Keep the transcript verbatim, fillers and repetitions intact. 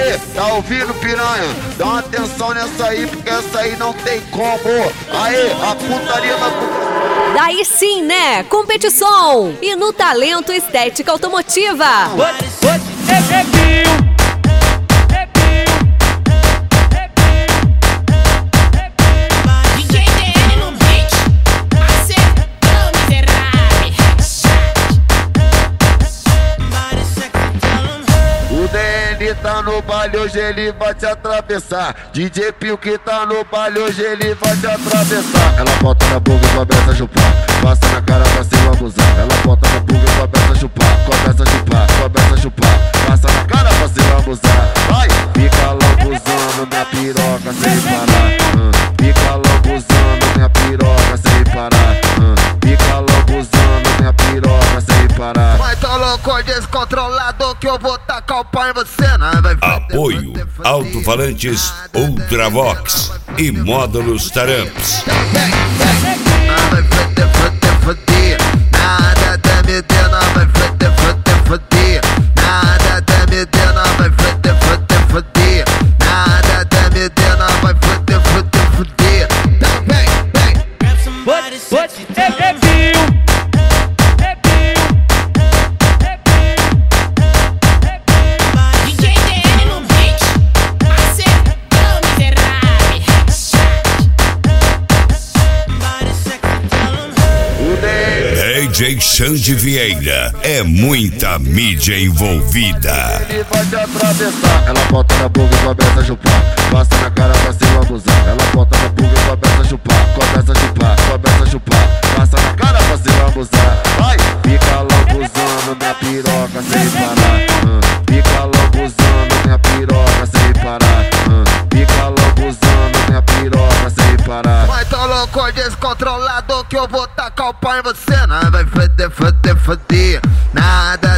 Aí, tá ouvindo, piranha? Dá uma atenção nessa aí, porque essa aí não tem como. Aí, a putaria na... Daí sim, né? Competição e no talento estética automotiva. Tá no baile, hoje ele vai te atravessar. D J Pio que tá no baile, hoje ele vai te atravessar. Ela bota na boca e começa a chupar, passa na cara pra se abusar. Ela bota na boca e começa a chupar, começa a chupar, começa a chupar, passa na cara pra se abusar. Vai, fica lambuzando minha piroca sem parar. uh. Fica lambuzando minha piroca sem parar. uh. Fica lambuzando minha piroca sem parar. Mas tô louco, descontrolado, que eu vou tacar o pau em você. Apoio Alto-Falantes Ultravox e Módulos Taramps. Vai foder, foder, foder. Nada tá me dando, vai foder, foder, foder. Nada tá me dando, vai foder, foder, foder. Nada tá me dando, vai foder, foder, foder. Então vem, vem. D J Xande Vieira, é muita mídia envolvida. Ele vai te atravessar. Ela bota na boca e começa a chupar, passa na cara pra se abusar. Ela bota na boca e começa a chupar, começa a chupar, começa a chupar, passa na cara pra se abusar. Vai, fica lambuzando minha piroca sem parar. uh. Fica lambuzando minha piroca sem parar. uh. Fica lambuzando minha piroca sem parar. Mas tô louco, descontrolado, que eu vou tacar o pau em você. Não vai foder, foder, foder. Nada